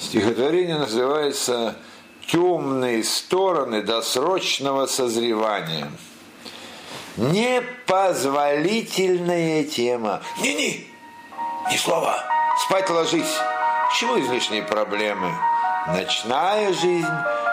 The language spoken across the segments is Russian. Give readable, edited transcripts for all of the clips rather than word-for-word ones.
Стихотворение называется «Темные стороны досрочного созревания». Непозволительная тема. Ни слова. Спать ложись. К чему излишние проблемы? Ночная жизнь,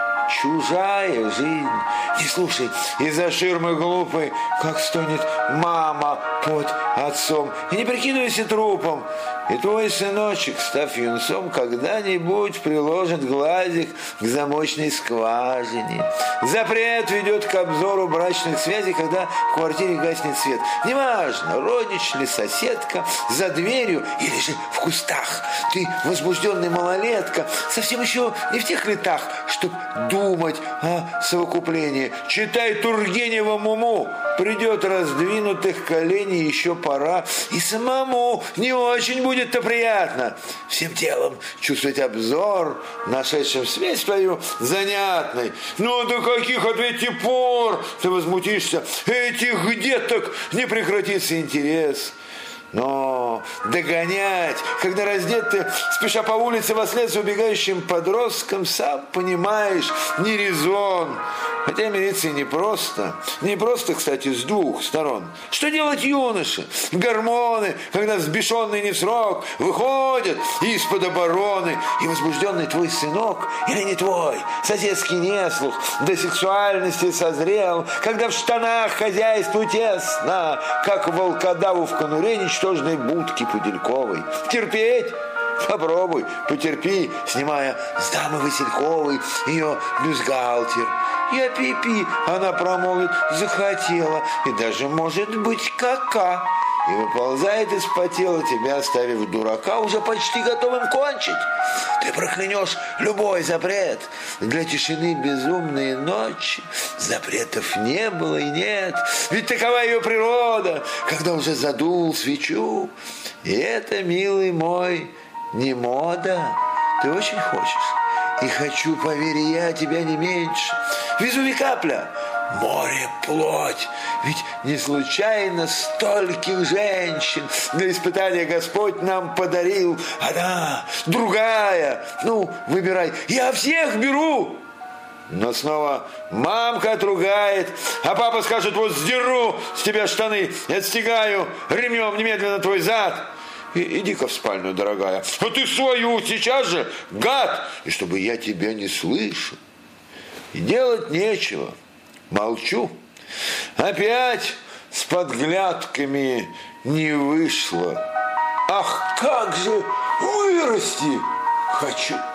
чужая жизнь. Не слушай, из-за ширмы глупой, как стонет мама под отцом. И не прикидывайся трупом. И твой сыночек, став юнцом, когда-нибудь приложит глазик к замочной скважине. Запрет ведет к обзору брачных связей, когда в квартире гаснет свет. Неважно, родич ли соседка, за дверью или же в кустах. Ты возбужденный малолетка, совсем еще не в тех летах, чтоб думать о совокуплении. Читай Тургенева Муму. Придет раздвинутых коленей еще пора. И самому не очень будет-то приятно всем телом чувствовать обзор, нашедшим связь твою занятной. Ну, до каких, ответьте, пор ты возмутишься? Этих деток не прекратится интерес. Но догонять, когда раздет ты, спеша по улице вослед за убегающим подростком, сам понимаешь, не резон. Хотя мириться и непросто. Непросто, кстати, с двух сторон. Что делать юноше? Гормоны, когда взбешенный не в срок, выходят из-под обороны. И возбужденный твой сынок, или не твой, соседский неслух, до сексуальности созрел, когда в штанах хозяйству тесно, как волкодаву в конуре ничтожной будки пудельковой. Терпеть? Попробуй, потерпи, снимая с дамы Васильковой ее бюстгальтер. Я пипи, она промолвит, захотела, и даже, может быть, кака. И выползает из-под тела, тебя оставив дурака, уже почти готовым кончить. Ты проклянешь любой запрет. Для тишины безумные ночи запретов не было и нет. Ведь такова ее природа, когда уже задул свечу. И это, милый мой, не мода. Ты очень хочешь. И хочу, поверь, я тебя не меньше. Везуви капля, море плоть. Ведь не случайно стольких женщин для испытания Господь нам подарил. Одна, другая. Ну, выбирай. Я всех беру. Но снова мамка отругает, а папа скажет: вот сдеру с тебя штаны и отстегаю ремнем немедленно твой зад. Иди-ка в спальню, дорогая. А ты свою сейчас же, гад! И чтобы я тебя не слышал. И делать нечего. Молчу. Опять с подглядками не вышло. Ах, как же вырасти хочу!